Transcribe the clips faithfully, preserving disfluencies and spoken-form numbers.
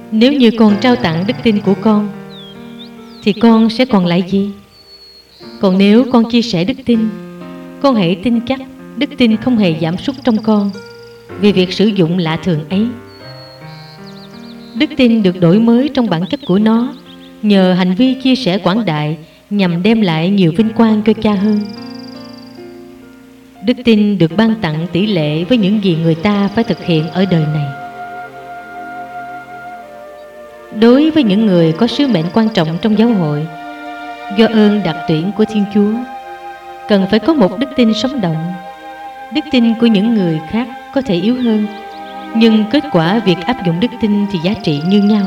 Nếu như con trao tặng đức tin của con thì con sẽ còn lại gì? Còn nếu con chia sẻ đức tin, con hãy tin chắc đức tin không hề giảm sút trong con vì việc sử dụng lạ thường ấy. Đức tin được đổi mới trong bản chất của nó nhờ hành vi chia sẻ quảng đại nhằm đem lại nhiều vinh quang cho Cha hơn. Đức tin được ban tặng tỷ lệ với những gì người ta phải thực hiện ở đời này. Đối với những người có sứ mệnh quan trọng trong giáo hội, do ơn đặc tuyển của Thiên Chúa, cần phải có một đức tin sống động. Đức tin của những người khác có thể yếu hơn, nhưng kết quả việc áp dụng đức tin thì giá trị như nhau.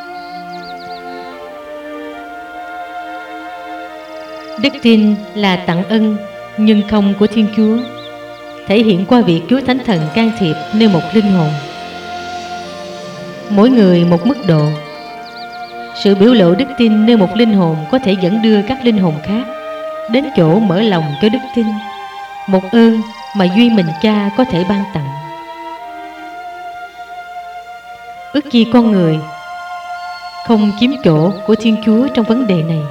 Đức tin là tặng ân nhưng không của Thiên Chúa, thể hiện qua việc Chúa Thánh Thần can thiệp nơi một linh hồn. Mỗi người một mức độ. Sự biểu lộ đức tin nơi một linh hồn có thể dẫn đưa các linh hồn khác đến chỗ mở lòng cho đức tin, một ơn mà duy mình Cha có thể ban tặng. Ước chi con người không chiếm chỗ của Thiên Chúa trong vấn đề này.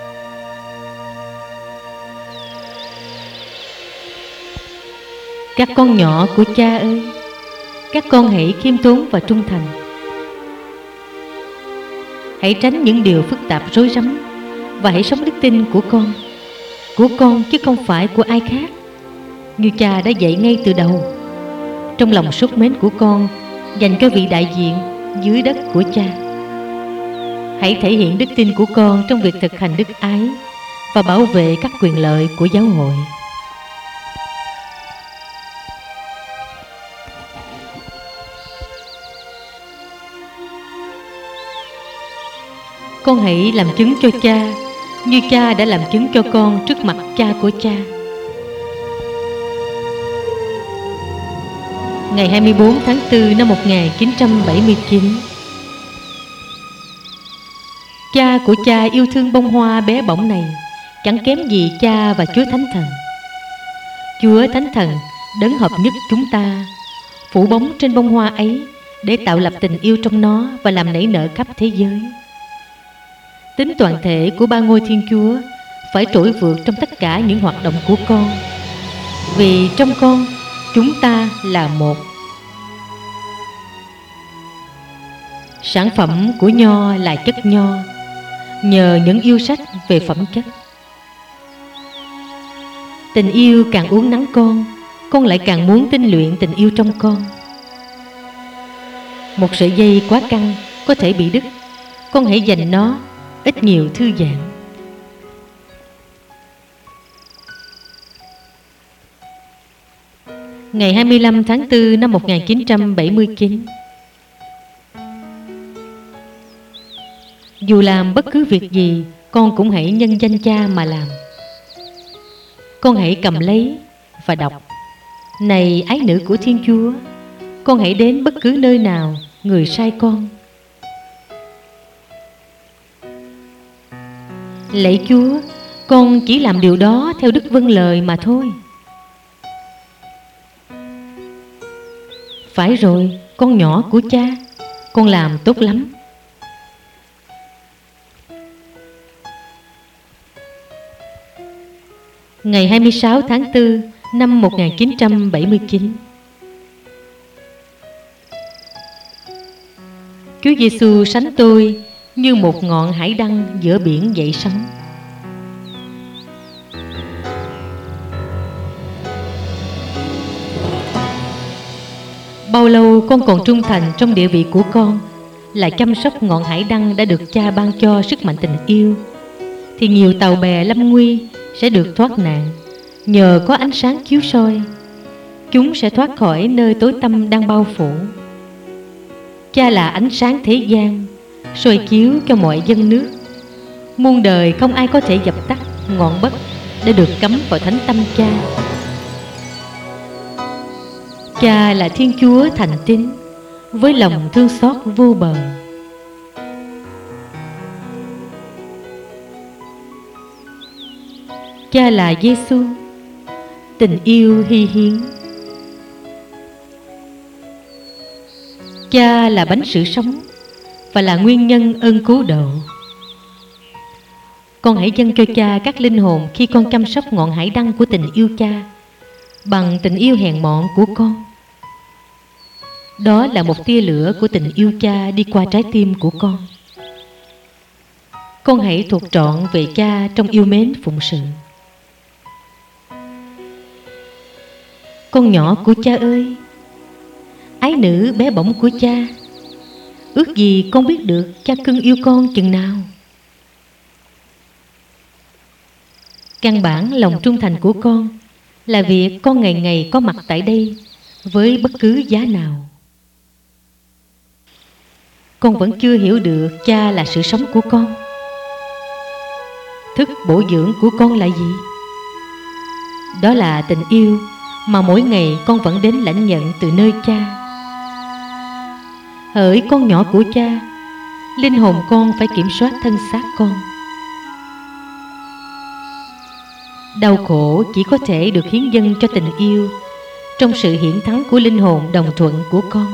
Các con nhỏ của Cha ơi, các con hãy khiêm tốn và trung thành. Hãy tránh những điều phức tạp rối rắm và hãy sống đức tin của con, của con chứ không phải của ai khác, như Cha đã dạy ngay từ đầu, trong lòng sốt mến của con dành cho vị đại diện dưới đất của Cha. Hãy thể hiện đức tin của con trong việc thực hành đức ái và bảo vệ các quyền lợi của giáo hội. Con hãy làm chứng cho Cha như Cha đã làm chứng cho con trước mặt Cha của Cha. Ngày hai mươi bốn tháng tư năm một nghìn chín trăm bảy mươi chín, Cha của Cha yêu thương bông hoa bé bỏng này chẳng kém gì Cha và Chúa Thánh Thần. Chúa Thánh Thần đấng hợp nhất chúng ta phủ bóng trên bông hoa ấy để tạo lập tình yêu trong nó và làm nảy nở khắp thế giới. Tính toàn thể của ba ngôi Thiên Chúa phải trỗi vượt trong tất cả những hoạt động của con, vì trong con chúng ta là một. Sản phẩm của nho là chất nho, nhờ những yêu sách về phẩm chất. Tình yêu càng uốn nắn con, con lại càng muốn tinh luyện tình yêu trong con. Một sợi dây quá căng có thể bị đứt, con hãy dành nó ít nhiều thư giãn. Ngày hai mươi lăm tháng tư năm một nghìn chín trăm bảy mươi chín, dù làm bất cứ việc gì, con cũng hãy nhân danh Cha mà làm. Con hãy cầm lấy và đọc: Này ái nữ của Thiên Chúa, con hãy đến bất cứ nơi nào người sai con. Lạy Chúa, con chỉ làm điều đó theo đức vâng lời mà thôi. Phải rồi, con nhỏ của Cha, con làm tốt lắm. Ngày hai mươi sáu tháng tư năm một nghìn chín trăm bảy mươi chín, Chúa Giêsu sánh tôi như một ngọn hải đăng giữa biển dậy sóng. Bao lâu con còn trung thành trong địa vị của con là chăm sóc ngọn hải đăng đã được Cha ban cho sức mạnh tình yêu, thì nhiều tàu bè lâm nguy sẽ được thoát nạn nhờ có ánh sáng chiếu soi. Chúng sẽ thoát khỏi nơi tối tăm đang bao phủ. Cha là ánh sáng thế gian, soi chiếu cho mọi dân nước. Muôn đời không ai có thể dập tắt ngọn bất đã được cắm vào thánh tâm Cha. Cha là Thiên Chúa thành tín, với lòng thương xót vô bờ. Cha là Giêsu, tình yêu hy hiến. Cha là bánh sự sống, và là nguyên nhân ơn cứu độ. Con hãy dâng cho Cha các linh hồn khi con chăm sóc ngọn hải đăng của tình yêu Cha bằng tình yêu hèn mọn của con. Đó là một tia lửa của tình yêu Cha đi qua trái tim của con. Con hãy thuộc trọn về Cha trong yêu mến phụng sự. Con nhỏ của Cha ơi, ái nữ bé bỏng của Cha, ước gì con biết được Cha cưng yêu con chừng nào. Căn bản lòng trung thành của con là việc con ngày ngày có mặt tại đây với bất cứ giá nào. Con vẫn chưa hiểu được Cha là sự sống của con. Thức bổ dưỡng của con là gì? Đó là tình yêu mà mỗi ngày con vẫn đến lãnh nhận từ nơi Cha. Hỡi con nhỏ của Cha, linh hồn con phải kiểm soát thân xác con. Đau khổ chỉ có thể được hiến dâng cho tình yêu trong sự hiển thắng của linh hồn đồng thuận của con.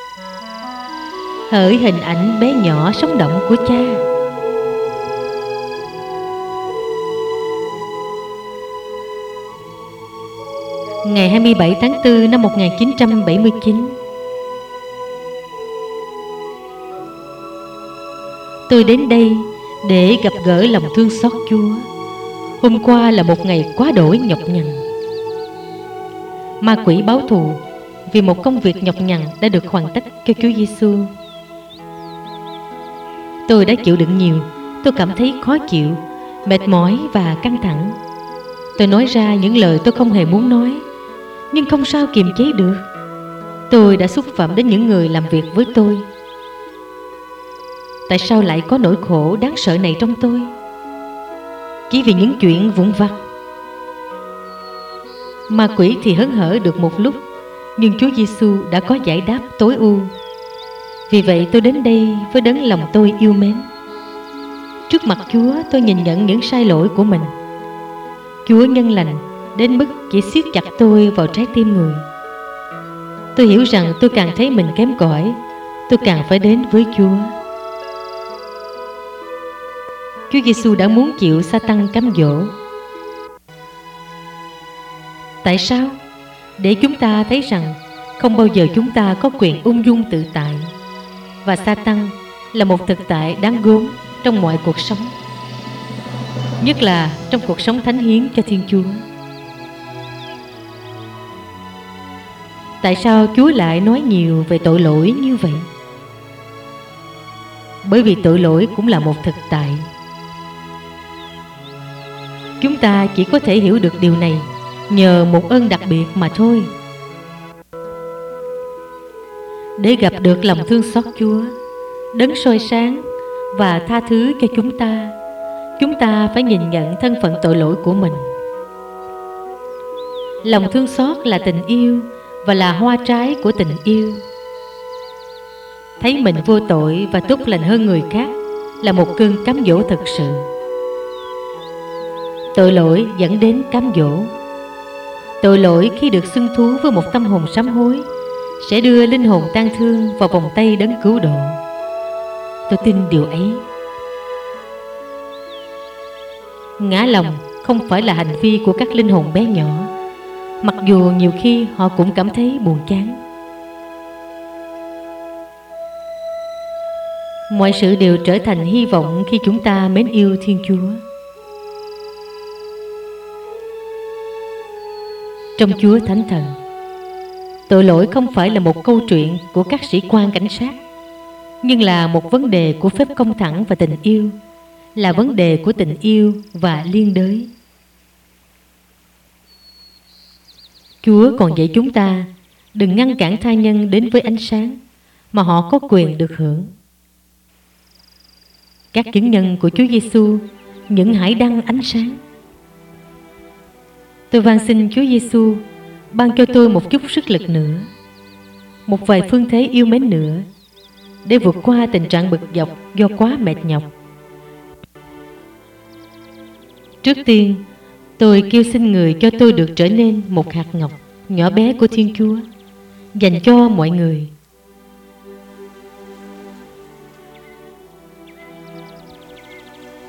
Hỡi hình ảnh bé nhỏ sống động của Cha. Ngày hai mươi bảy tháng tư năm một nghìn chín trăm bảy mươi chín, tôi đến đây để gặp gỡ lòng thương xót Chúa. Hôm qua là một ngày quá đỗi nhọc nhằn. Ma quỷ báo thù vì một công việc nhọc nhằn đã được hoàn tất cho Chúa Giêsu. Tôi đã chịu đựng nhiều. Tôi cảm thấy khó chịu, mệt mỏi và căng thẳng. Tôi nói ra những lời tôi không hề muốn nói, nhưng không sao kiềm chế được. Tôi đã xúc phạm đến những người làm việc với tôi. Tại sao lại có nỗi khổ đáng sợ này trong tôi? Chỉ vì những chuyện vụn vặt. Ma quỷ thì hớn hở được một lúc, nhưng Chúa Giêsu đã có giải đáp tối ưu. Vì vậy tôi đến đây với đấng lòng tôi yêu mến. Trước mặt Chúa tôi nhìn nhận những sai lỗi của mình. Chúa nhân lành đến mức chỉ siết chặt tôi vào trái tim người. Tôi hiểu rằng tôi càng thấy mình kém cỏi, tôi càng phải đến với Chúa. Chúa Giêsu đã muốn chịu Sa-tan cám dỗ. Tại sao? Để chúng ta thấy rằng không bao giờ chúng ta có quyền ung dung tự tại, và Sa-tan là một thực tại đáng gớm trong mọi cuộc sống, nhất là trong cuộc sống thánh hiến cho Thiên Chúa. Tại sao Chúa lại nói nhiều về tội lỗi như vậy? Bởi vì tội lỗi cũng là một thực tại. Chúng ta chỉ có thể hiểu được điều này nhờ một ơn đặc biệt mà thôi. Để gặp được lòng thương xót Chúa, đấng soi sáng và tha thứ cho chúng ta, chúng ta phải nhìn nhận thân phận tội lỗi của mình. Lòng thương xót là tình yêu và là hoa trái của tình yêu. Thấy mình vô tội và tốt lành hơn người khác là một cơn cám dỗ thực sự. Tội lỗi dẫn đến cám dỗ. Tội lỗi khi được xưng thú với một tâm hồn sám hối sẽ đưa linh hồn tang thương vào vòng tay đấng cứu độ. Tôi tin điều ấy. Ngã lòng không phải là hành vi của các linh hồn bé nhỏ, mặc dù nhiều khi họ cũng cảm thấy buồn chán. Mọi sự đều trở thành hy vọng khi chúng ta mến yêu Thiên Chúa. Trong Chúa Thánh Thần, tội lỗi không phải là một câu chuyện của các sĩ quan cảnh sát, nhưng là một vấn đề của phép công thẳng và tình yêu, là vấn đề của tình yêu và liên đới. Chúa còn dạy chúng ta đừng ngăn cản tha nhân đến với ánh sáng mà họ có quyền được hưởng. Các chứng nhân của Chúa Giêsu, những hải đăng ánh sáng. Tôi van xin Chúa Giêsu ban cho tôi một chút sức lực nữa, một vài phương thế yêu mến nữa, để vượt qua tình trạng bực dọc do quá mệt nhọc. Trước tiên, tôi kêu xin người cho tôi được trở nên một hạt ngọc nhỏ bé của Thiên Chúa, dành cho mọi người.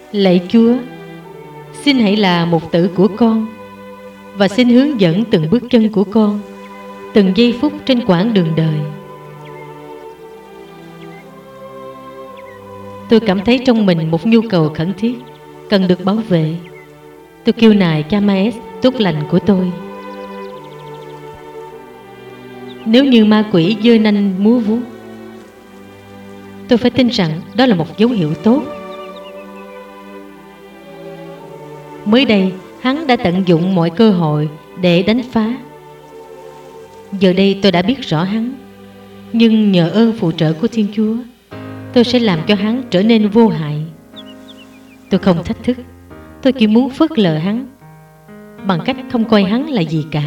Lạy Chúa, xin hãy là mục tử của con, và xin hướng dẫn từng bước chân của con, từng giây phút trên quãng đường đời. Tôi cảm thấy trong mình một nhu cầu khẩn thiết, cần được bảo vệ. Tôi kêu nài cha Maes tốt lành của tôi. Nếu như ma quỷ giơ nanh múa vuốt, tôi phải tin rằng đó là một dấu hiệu tốt. Mới đây, hắn đã tận dụng mọi cơ hội để đánh phá. Giờ đây tôi đã biết rõ hắn, nhưng nhờ ơn phù trợ của Thiên Chúa, tôi sẽ làm cho hắn trở nên vô hại. Tôi không thách thức, tôi chỉ muốn phớt lờ hắn bằng cách không coi hắn là gì cả.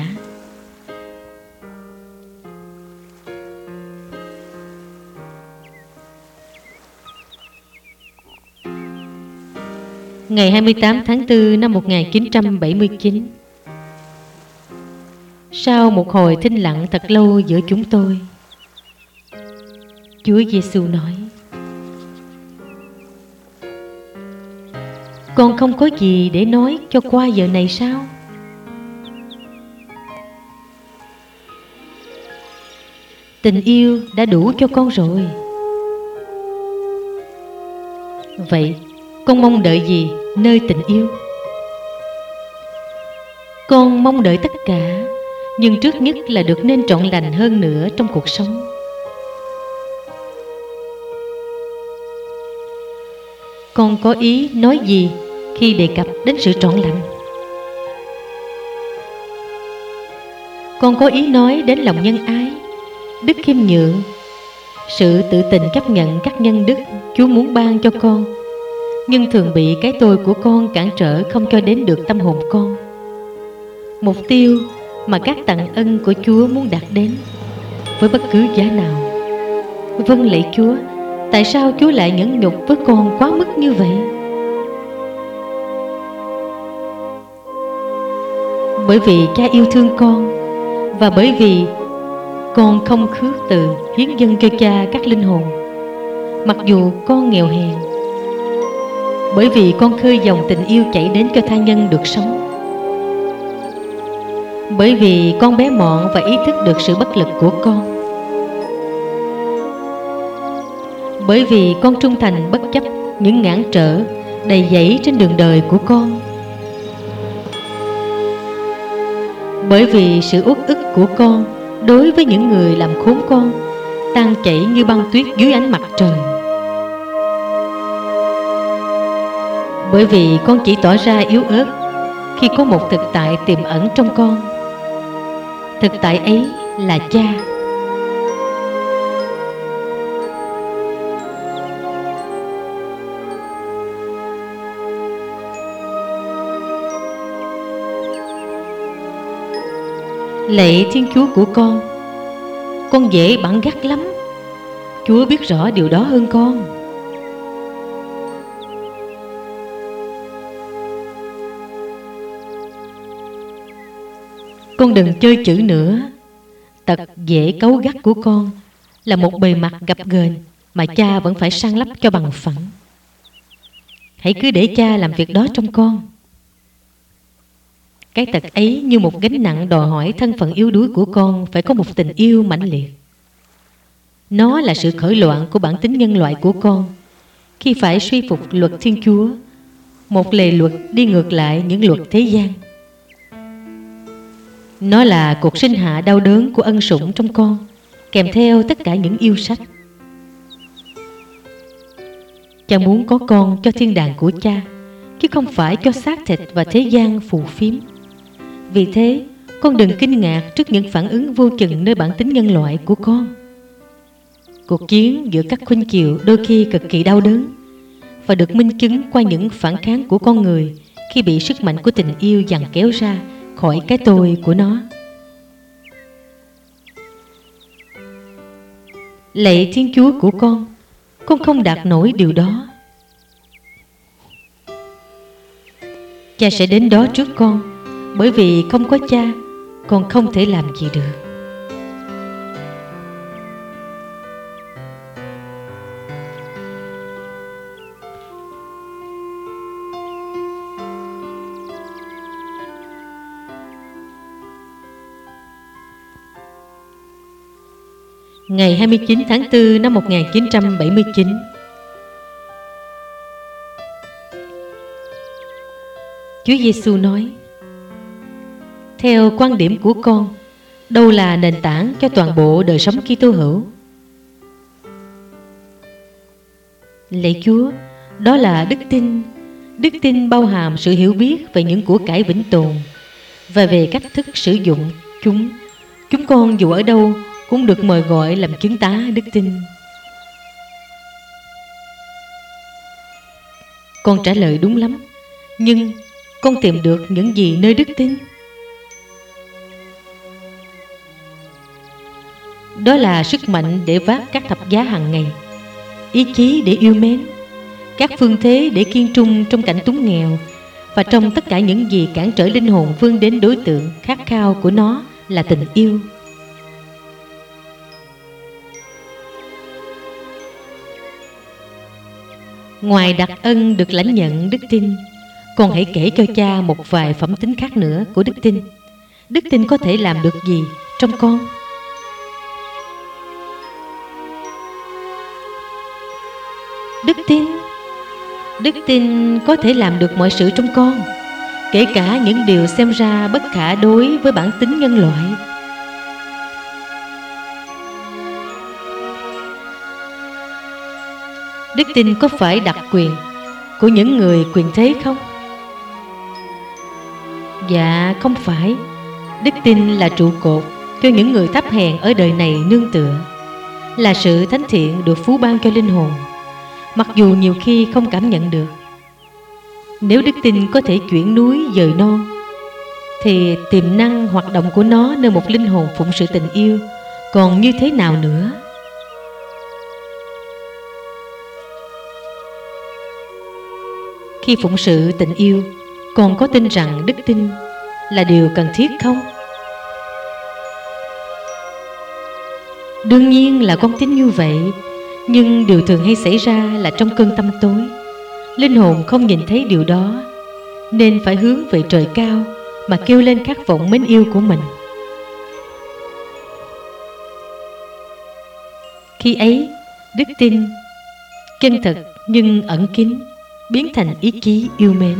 Ngày hai mươi tám tháng tư năm một nghìn chín trăm bảy mươi chín, sau một hồi thinh lặng thật lâu giữa chúng tôi, Chúa Giêsu nói: Con không có gì để nói cho qua giờ này sao? Tình yêu đã đủ cho con rồi. Vậy con mong đợi gì nơi tình yêu? Con mong đợi tất cả, nhưng trước nhất là được nên trọn lành hơn nữa trong cuộc sống. Con có ý nói gì khi đề cập đến sự trọn lành? Con có ý nói đến lòng nhân ái, đức khiêm nhượng, sự tự tình chấp nhận các nhân đức Chúa muốn ban cho con, nhưng thường bị cái tôi của con cản trở không cho đến được tâm hồn con, mục tiêu mà các tặng ân của Chúa muốn đạt đến với bất cứ giá nào. Vâng lạy Chúa, tại sao Chúa lại nhẫn nhục với con quá mức như vậy? Bởi vì Cha yêu thương con, và bởi vì con không khước từ hiến dâng cho Cha các linh hồn, mặc dù con nghèo hèn. Bởi vì con khơi dòng tình yêu chảy đến cho tha nhân được sống. Bởi vì con bé mọn và ý thức được sự bất lực của con. Bởi vì con trung thành bất chấp những ngãn trở đầy dẫy trên đường đời của con. Bởi vì sự uất ức của con đối với những người làm khốn con tan chảy như băng tuyết dưới ánh mặt trời. Bởi vì con chỉ tỏ ra yếu ớt khi có một thực tại tiềm ẩn trong con. Thực tại ấy là Cha. Lạy Thiên Chúa của con, con dễ bẵng gắt lắm. Chúa biết rõ điều đó hơn con. Con đừng chơi chữ nữa. Tật dễ cáu gắt của con là một bề mặt gập ghềnh mà Cha vẫn phải san lấp cho bằng phẳng. Hãy cứ để Cha làm việc đó trong con. Cái tật ấy như một gánh nặng đòi hỏi thân phận yếu đuối của con phải có một tình yêu mãnh liệt. Nó là sự khởi loạn của bản tính nhân loại của con khi phải suy phục luật Thiên Chúa, một lề luật đi ngược lại những luật thế gian. Nó là cuộc sinh hạ đau đớn của ân sủng trong con, kèm theo tất cả những yêu sách. Cha muốn có con cho thiên đàng của Cha, chứ không phải cho xác thịt và thế gian phù phiếm. Vì thế, con đừng kinh ngạc trước những phản ứng vô chừng nơi bản tính nhân loại của con. Cuộc chiến giữa các khuynh chiều đôi khi cực kỳ đau đớn, và được minh chứng qua những phản kháng của con người khi bị sức mạnh của tình yêu giằng kéo ra khỏi cái tôi của nó. Lạy Thiên Chúa của con, con không đạt nổi điều đó. Cha sẽ đến đó trước con, bởi vì không có Cha, con không thể làm gì được. ngày hai mươi chín tháng tư năm một nghìn chín trăm bảy mươi chín. Chúa Giêsu nói: theo quan điểm của con, đâu là nền tảng cho toàn bộ đời sống Kitô hữu? Lạy Chúa, đó là đức tin. Đức tin bao hàm sự hiểu biết về những của cải vĩnh tồn và về cách thức sử dụng chúng. Chúng con dù ở đâu cũng được mời gọi làm chứng tá đức tin. Con trả lời đúng lắm, nhưng con tìm được những gì nơi đức tin? Đó là sức mạnh để vác các thập giá hàng ngày, ý chí để yêu mến, các phương thế để kiên trung trong cảnh túng nghèo, và trong tất cả những gì cản trở linh hồn vươn đến đối tượng khát khao của nó là tình yêu. Ngoài đặc ân được lãnh nhận đức tin, con hãy kể cho cha một vài phẩm tính khác nữa của đức tin. Đức tin có thể làm được gì trong con? Đức tin Đức tin có thể làm được mọi sự trong con, kể cả những điều xem ra bất khả đối với bản tính nhân loại. Đức tin có phải đặc quyền của những người quyền thế không? Dạ, không phải. Đức tin là trụ cột cho những người thấp hèn ở đời này nương tựa, là sự thánh thiện được phú ban cho linh hồn, mặc dù nhiều khi không cảm nhận được. Nếu đức tin có thể chuyển núi dời non, thì tiềm năng hoạt động của nó nơi một linh hồn phụng sự tình yêu còn như thế nào nữa? Khi phụng sự tình yêu, con có tin rằng đức tin là điều cần thiết không? Đương nhiên là con tin như vậy, nhưng điều thường hay xảy ra là trong cơn tăm tối, linh hồn không nhìn thấy điều đó, nên phải hướng về trời cao mà kêu lên khát vọng mến yêu của mình. Khi ấy, đức tin chân thật nhưng ẩn kín biến thành ý chí yêu mến.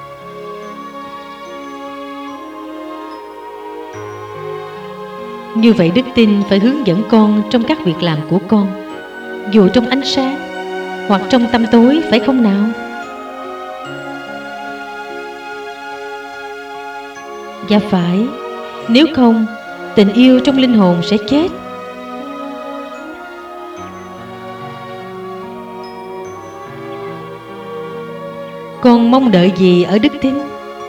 Như vậy đức tin phải hướng dẫn con trong các việc làm của con, dù trong ánh sáng hoặc trong tăm tối, phải không nào? Dạ phải, nếu không, tình yêu trong linh hồn sẽ chết. Con mong đợi gì ở đức tin?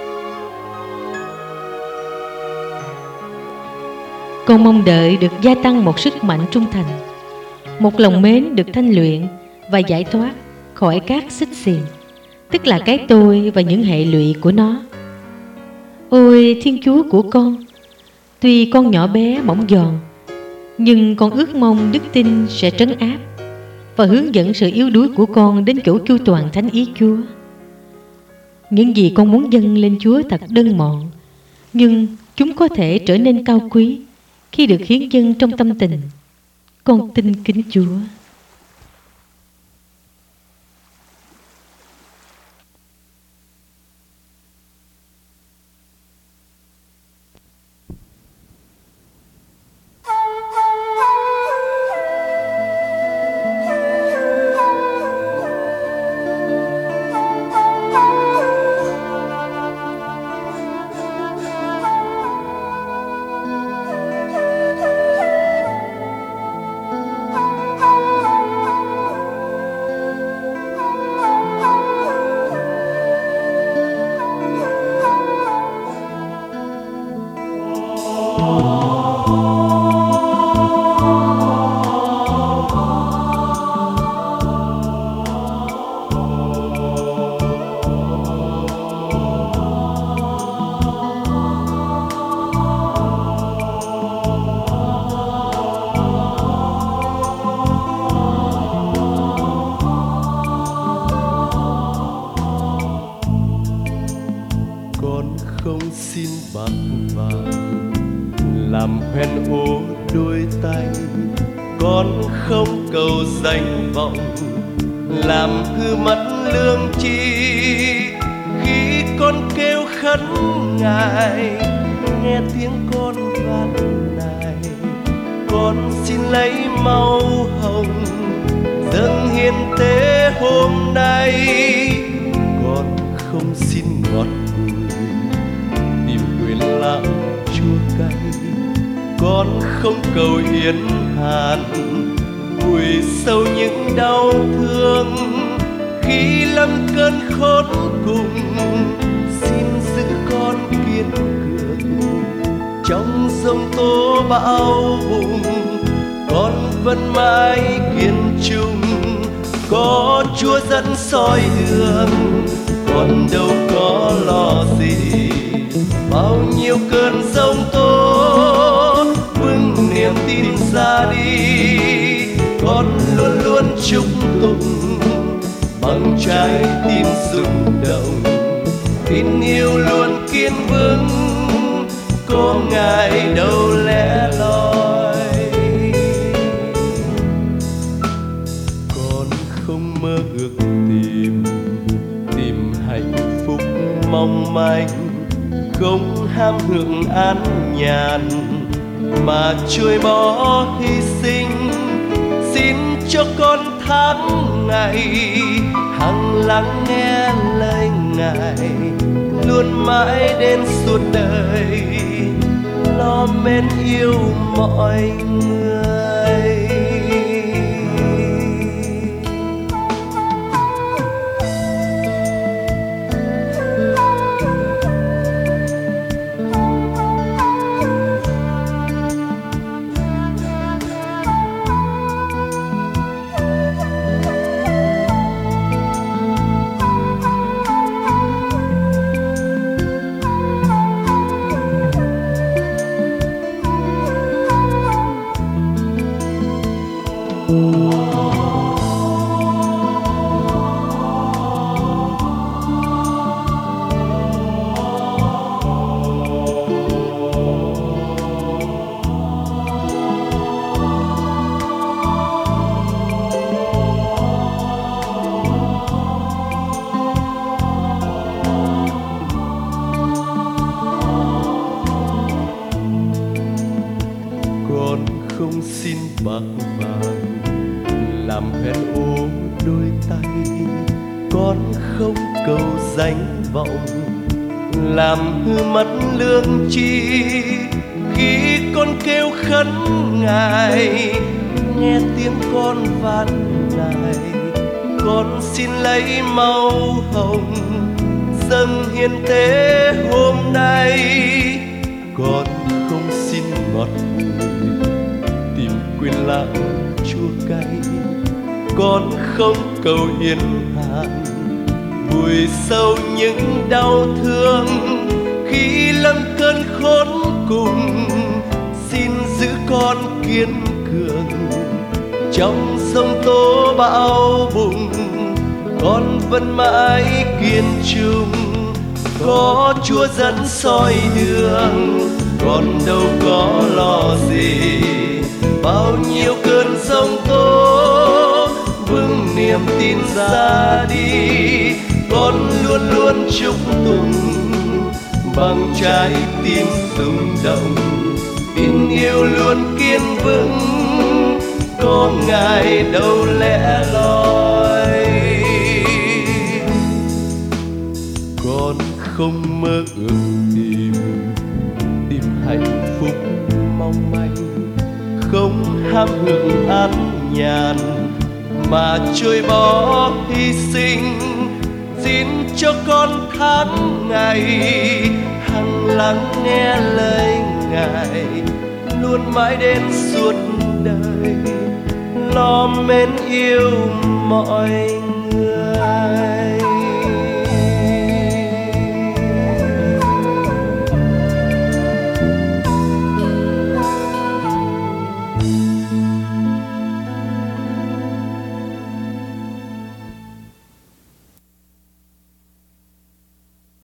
Con mong đợi được gia tăng một sức mạnh trung thành, một lòng mến được thanh luyện và giải thoát khỏi các xích xiềng, tức là cái tôi và những hệ lụy của nó. Ôi Thiên Chúa của con, tuy con nhỏ bé mỏng giòn, nhưng con ước mong đức tin sẽ trấn áp và hướng dẫn sự yếu đuối của con đến chỗ chu toàn thánh ý Chúa. Những gì con muốn dâng lên Chúa thật đơn mọn, nhưng chúng có thể trở nên cao quý khi được hiến dâng trong tâm tình. Con tin kính Chúa. làm hoen ố đôi tay, Con không cầu danh vọng làm hư mất lương tri. Khi con kêu khấn Ngài nghe tiếng con van nài, con xin lấy màu hồng dâng hiến tế hôm nay. Con không xin ngọt bùi tìm quyền lãng chua cay, con không cầu hiến hạn vùi sâu những đau thương. Khi lâm cơn khốn cùng xin giữ con kiên cường, trong giông tố bão bùng con vẫn mãi kiên trung. Có Chúa dẫn soi đường, con đâu có lo gì. Bao nhiêu cơn giông tố vững niềm tin ra đi, con luôn luôn chúc tụng bằng trái tim rung động. Tin yêu luôn kiên vững, có Ngài đâu lẻ loi. Con không mơ ước tìm tìm hạnh phúc mong manh, không ham hưởng an nhàn mà trôi bỏ hy sinh. Xin cho con tháng ngày hằng lắng nghe lời Ngài, luôn mãi đến suốt đời lo mến yêu mọi người. Con không xin bạc vàng làm hoen ố đôi tay, con không cầu danh vọng làm hư mất lương tri. Khi con kêu khấn Ngài nghe tiếng con van nài, con xin lấy màu hồng dâng hiến tế hôm nay. Con không xin ngọt bùi tìm quyền lãng chua cay, con không cầu hiến hạn vùi sâu những đau thương. Khi lâm cơn khốn cùng xin giữ con kiên cường, trong giông tố bão bùng con vẫn mãi kiên trung. Có Chúa dẫn soi đường, con đâu có lo gì. Bao nhiêu cơn giông tố vững niềm tin ra đi, con luôn luôn chúc tụng bằng trái tim rung động. Tin yêu luôn kiên vững, có Ngài đâu lẻ loi. Con không mơ ước tìm tìm hạnh phúc mong manh, không ham hưởng an nhàn mà trôi bỏ hy sinh. Xin cho con tháng ngày hằng lắng nghe lời Ngài, luôn mãi đến suốt đời lo mến yêu mọi